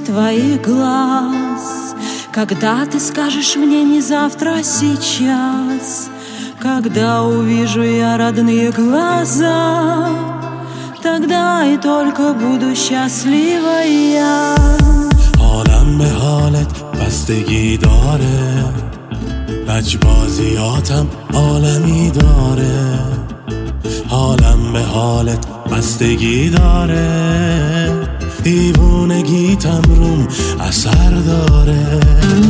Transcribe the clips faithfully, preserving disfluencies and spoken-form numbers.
твоих глаз. Когда ты скажешь мне не завтра, а сейчас, когда увижу я родные глаза, тогда и только буду счастлива я. حالم به حالت بستگی داره، لجبازیاتم عالمی داره. حالم به حالت بستگی داره، دیوونگیتم روم اثر داره.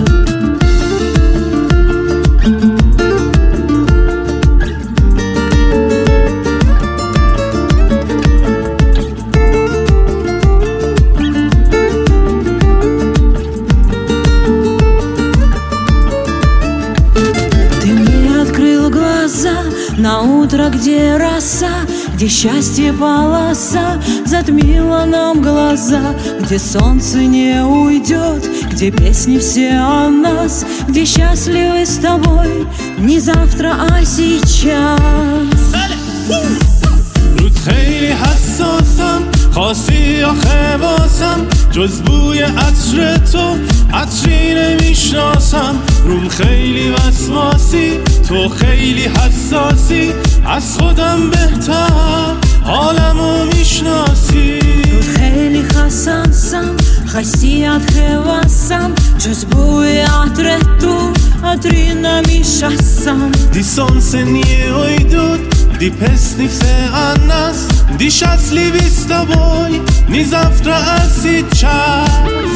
На утро, где роса, где счастье полоса затмила нам глаза, где солнце не уйдет, где песни все о нас, где счастливы с тобой не завтра, а сейчас. خیلی حساسم، خاصی آخه واسم جز بوی عطر تو عطری نمیشناسم. روم خیلی وسواسی، تو خیلی حساسی، از خودم بهتر حالمو میشناسی. خیلی حساسم، خاصی آخه واسم جز بوی عطر تو عطری نمیشناسم. Di sonse nie ojdut, di pesni se annas, di счастливи с тобой не завтра, а сейчас.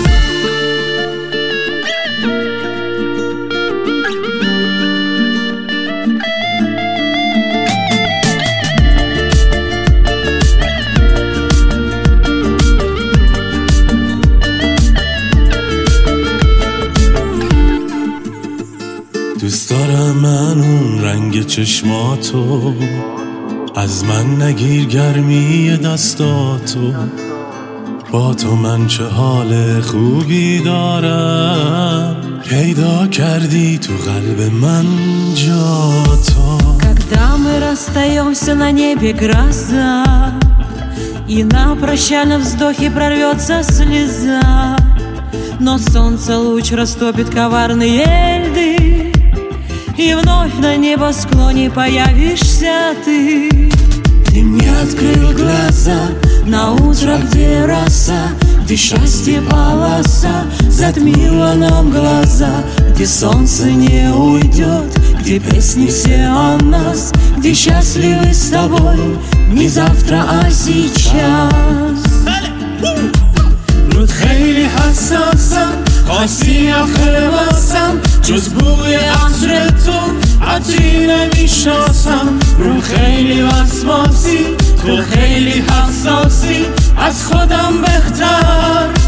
دوست دارم من اون رنگ چشماتو، از من نگیر گرمی دستاتو. با تو من چه حال خوبی دارم، پیدا کردی تو قلب من جا تو. Когда мы расстаемся, на небе гроза, и на прощальном вздохе прорвется слеза, но солнце луч растопит коварные льды, и вновь на небосклоне появишься ты. Ты мне открыл глаза на утро, где роса, где счастье полоса затмила нам глаза, где солнце не уйдет, где песни все о нас, где счастливы с тобой не завтра, а сейчас. رود خیلی حساسم، خاصی آخه واسم جز بوی عطر تو عطری نمیشناسم. رو خیلی وسواسی، تو خیلی حساسی، از خودم بهتر